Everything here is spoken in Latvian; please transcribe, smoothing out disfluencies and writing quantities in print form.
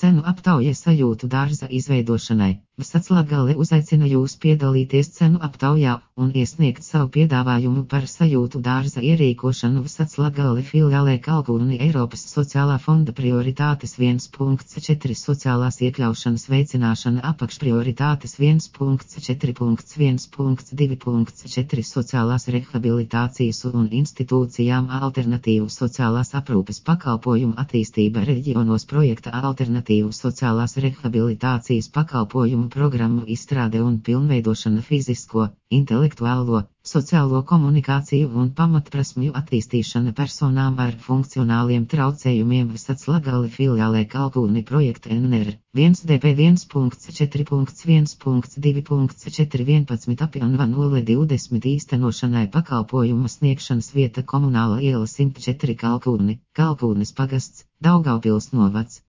cenu aptauja sajūtu dārza izveidošanai. Vsats Latgale uzaicina jūs piedalīties cenu aptaujā un iesniegt savu piedāvājumu par sajūtu dārza ierīkošanu Vsats Latgale filiālē Kalkūni Eiropas sociālā fonda prioritātes 1.4 sociālās iekļaušanas veicināšana apakšprioritātes 1.4.1.2.4 sociālās rehabilitācijas un institūcijām alternatīvu sociālās aprūpes pakalpojumu attīstība reģionos projekta alternatīvu sociālās rehabilitācijas pakalpojumu programmu izstrāde un pilnveidošana fizisko, intelektuālo, sociālo komunikāciju un pamatprasmju attīstīšana personām ar funkcionāliem traucējumiem Vsats Latgale filiālē Kalkūni projekta NR 1DP 1.4.1.2.4 apjanva 020 īstenošanai pakalpojumu sniegšanas vieta Komunāla iela 104 Kalkūni, Kalkūnes pagasts, Daugavpils novads.